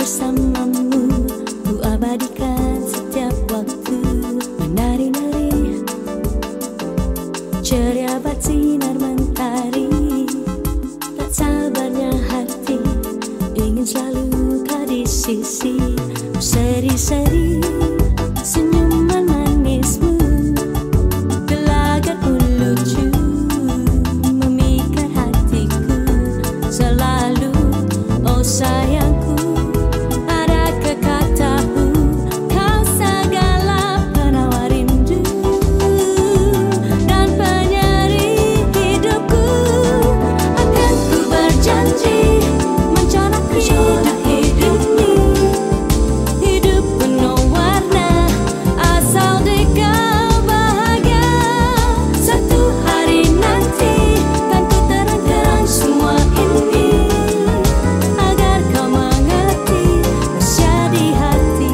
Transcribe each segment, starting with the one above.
bersamamu, ku abadikan setiap waktu. Menari-nari, ceria bat sinar mentari. Tak sabarnya hati, ingin selalu kau di sisi. Seri-seri senyuman manismu, gelagatmu lucu, memikat hatiku selalu. Oh sayangku, adakah katamu, kau segala penawar rindu dan penyeri hidupku. Akan ku berjanji mencorakkan hidup ini, hidup penuh warna, asal di kau bahagia. Satu hari nanti kan ku terang-terang semua ini, agar kau mengerti rahasia di hati.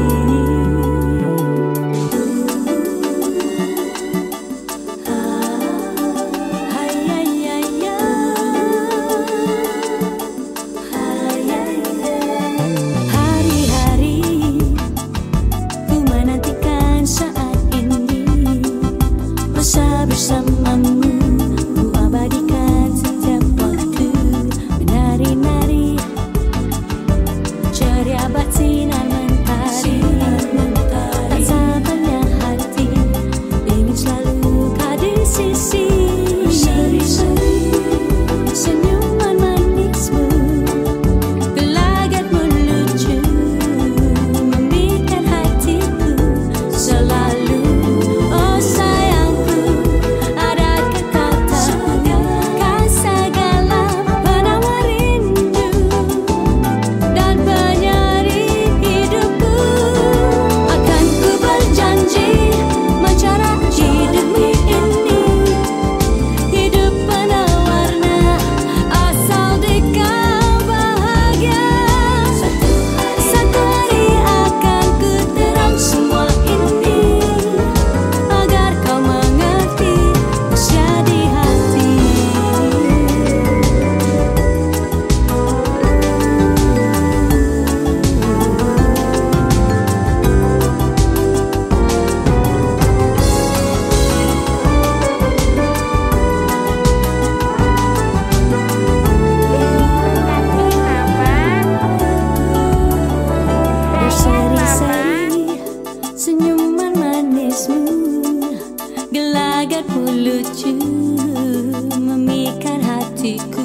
Hari-hari ku menantikan saat ini, bersamamu, ku abadikan setiap waktu. Menari-nari, ceria bat sinar mentari. Tak sabarnya hati, ingin selalu kau di sisi. Seri-seri senyuman manismu, gelagatmu lucu, memikat hatiku selalu. Oh sayangku, adakah katamu, kau segala penawar rindu dan penyeri hidupku. Akan ku berjanji mencorak hidup ini, hidup penuh warna, asal di kau bahagia. Satu hari akan ku terang semua ini, agar kau mengerti rahasia di hati. Berseri-seri senyuman manismu, gelagatmu lucu, memikat hatiku.